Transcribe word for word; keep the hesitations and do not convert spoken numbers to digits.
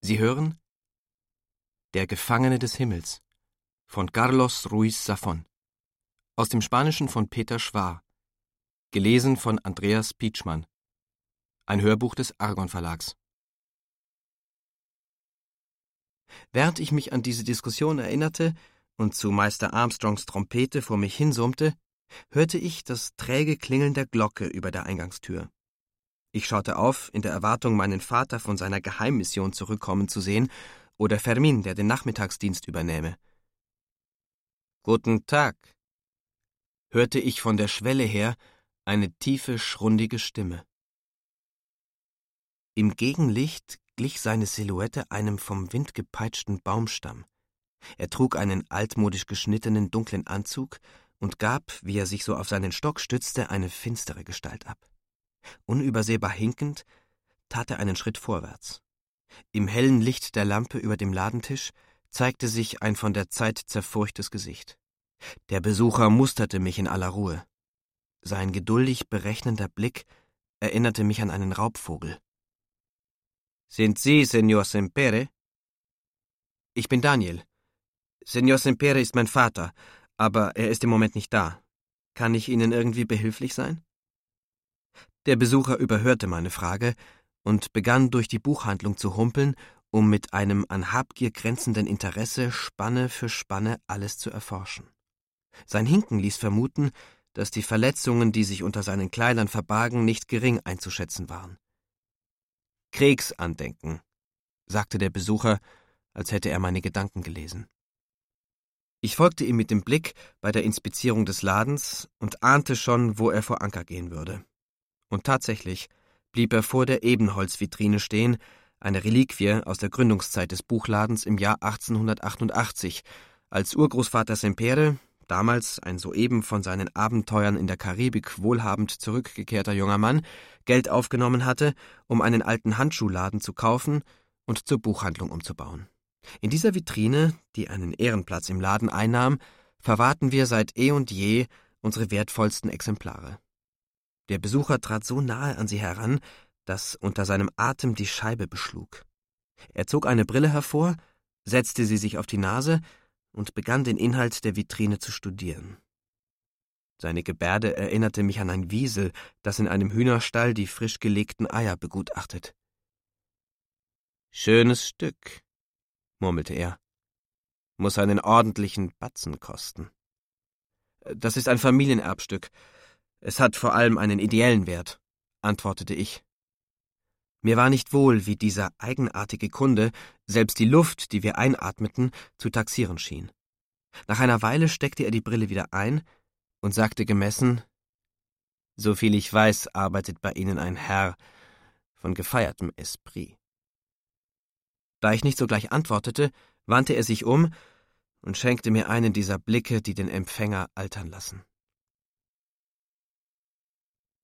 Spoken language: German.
Sie hören Der Gefangene des Himmels von Carlos Ruiz Zafón, aus dem Spanischen von Peter Schwar, gelesen von Andreas Pietschmann, ein Hörbuch des Argon Verlags. Während ich mich an diese Diskussion erinnerte und zu Meister Armstrongs Trompete vor mich hinsummte, hörte ich das träge Klingeln der Glocke über der Eingangstür. Ich schaute auf, in der Erwartung, meinen Vater von seiner Geheimmission zurückkommen zu sehen, oder Fermín, der den Nachmittagsdienst übernähme. »Guten Tag«, hörte ich von der Schwelle her eine tiefe, schrundige Stimme. Im Gegenlicht glich seine Silhouette einem vom Wind gepeitschten Baumstamm. Er trug einen altmodisch geschnittenen, dunklen Anzug und gab, wie er sich so auf seinen Stock stützte, eine finstere Gestalt ab. Unübersehbar hinkend tat er einen Schritt vorwärts. Im hellen Licht der Lampe über dem Ladentisch zeigte sich ein von der Zeit zerfurchtes Gesicht. Der Besucher musterte mich in aller Ruhe. Sein geduldig berechnender Blick erinnerte mich an einen Raubvogel. »Sind Sie Señor Sempere?« »Ich bin Daniel. Señor Sempere ist mein Vater, aber er ist im Moment nicht da. Kann ich Ihnen irgendwie behilflich sein?« Der Besucher überhörte meine Frage und begann durch die Buchhandlung zu humpeln, um mit einem an Habgier grenzenden Interesse Spanne für Spanne alles zu erforschen. Sein Hinken ließ vermuten, dass die Verletzungen, die sich unter seinen Kleidern verbargen, nicht gering einzuschätzen waren. »Kriegsandenken«, sagte der Besucher, als hätte er meine Gedanken gelesen. Ich folgte ihm mit dem Blick bei der Inspizierung des Ladens und ahnte schon, wo er vor Anker gehen würde. Und tatsächlich blieb er vor der Ebenholzvitrine stehen, eine Reliquie aus der Gründungszeit des Buchladens im Jahr achtzehnhundertachtundachtzig, als Urgroßvater Sempere, damals ein soeben von seinen Abenteuern in der Karibik wohlhabend zurückgekehrter junger Mann, Geld aufgenommen hatte, um einen alten Handschuhladen zu kaufen und zur Buchhandlung umzubauen. In dieser Vitrine, die einen Ehrenplatz im Laden einnahm, verwahrten wir seit eh und je unsere wertvollsten Exemplare. Der Besucher trat so nahe an sie heran, dass unter seinem Atem die Scheibe beschlug. Er zog eine Brille hervor, setzte sie sich auf die Nase und begann den Inhalt der Vitrine zu studieren. Seine Gebärde erinnerte mich an ein Wiesel, das in einem Hühnerstall die frisch gelegten Eier begutachtet. »Schönes Stück«, murmelte er. »Muss einen ordentlichen Batzen kosten.« »Das ist ein Familienerbstück. Es hat vor allem einen ideellen Wert«, antwortete ich. Mir war nicht wohl, wie dieser eigenartige Kunde selbst die Luft, die wir einatmeten, zu taxieren schien. Nach einer Weile steckte er die Brille wieder ein und sagte gemessen: »Soviel ich weiß, arbeitet bei Ihnen ein Herr von gefeiertem Esprit.« Da ich nicht sogleich antwortete, wandte er sich um und schenkte mir einen dieser Blicke, die den Empfänger altern lassen.